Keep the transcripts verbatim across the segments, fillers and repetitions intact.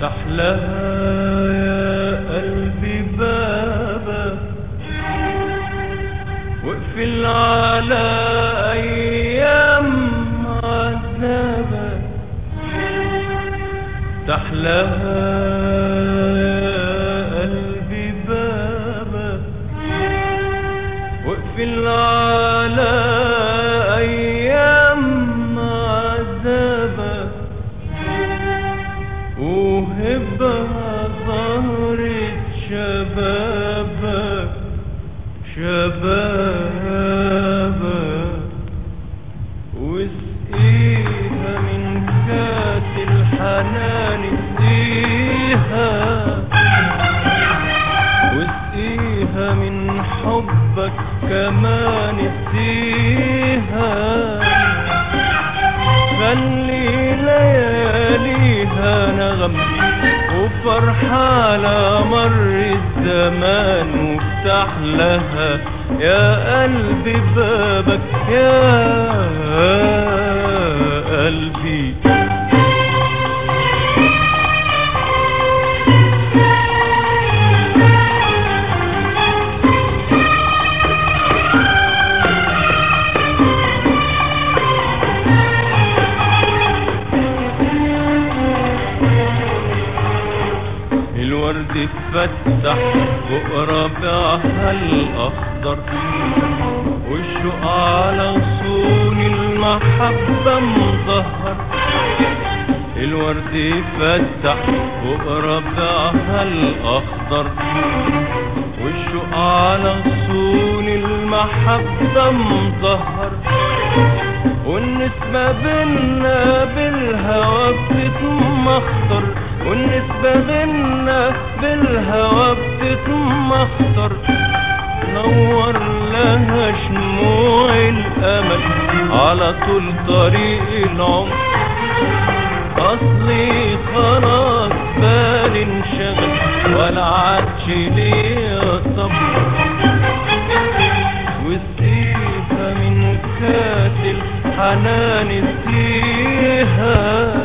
افتح لها يا قلبي بابك واقفل على ايام عذابك. افتح لها يا قلبي بابك واقفل على ايام عذابك وهبها ظهرة شبابك شبابك واسقيها من كاس الحنان اسقيها واسقيها من حبك كمان اسقيها. خلي لياليها نغم وفرحة على مر الزمان وافتح لها يا قلبي بابك يا قلبي. الورد اتفتح فوق ربيعها الأخضر والشوق على غصون المحبة مظهر. الورد اتفتح فوق ربيعها الأخضر والشوق على غصون المحبة مظهر. والنسبة بينا بالهوى بتتمخضر والنسبة بينا بالهوى بتتمخضر. نور لها شموع الأمل على طول طريق العمر. أصلي خلاص بالي انشغل ولا عادش ليا صبر. واسقيها من كاس الحنان اسقيها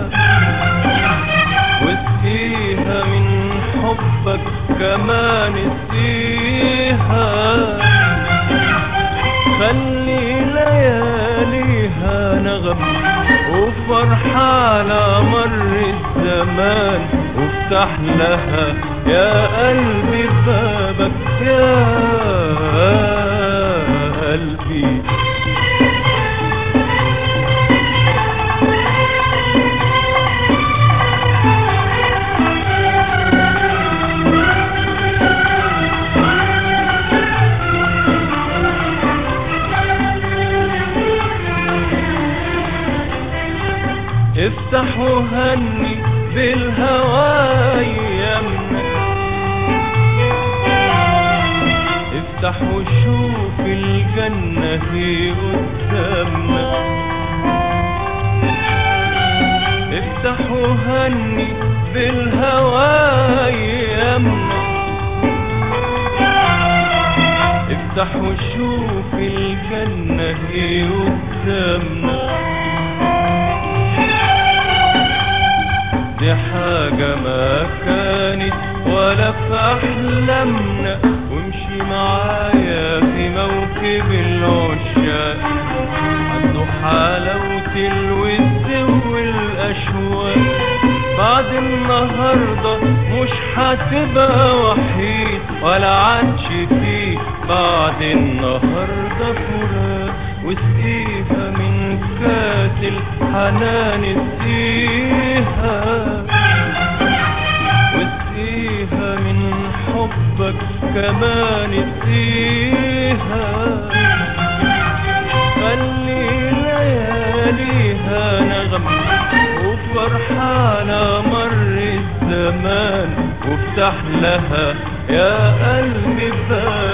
واسقيها من حبك كمان اسقيها. خلي لياليها نغم وفرحة على مر الزمان وافتح لها يا قلبي بابك يا قلبي. افتح وهني بالهوى ايامنا افتح وشوف الجنة هي قدامنا. افتح وهني بالهوى ايامنا افتح وشوف الجنة هي قدامنا. دي حاجة ما كانت ولا في أحلامنا وامشي معايا في موكب العشاق عنده حلاوة الود والأشواق. بعد النهاردة مش هتبقى وحيد ولا عادش فيه بعد النهاردة فراق. واسقيها من كاس الحنان اسقيها واسقيها من حبك كمان اسقيها. خلي لياليها نغم وفرحة على مر الزمان وافتح لها يا قلبي بابك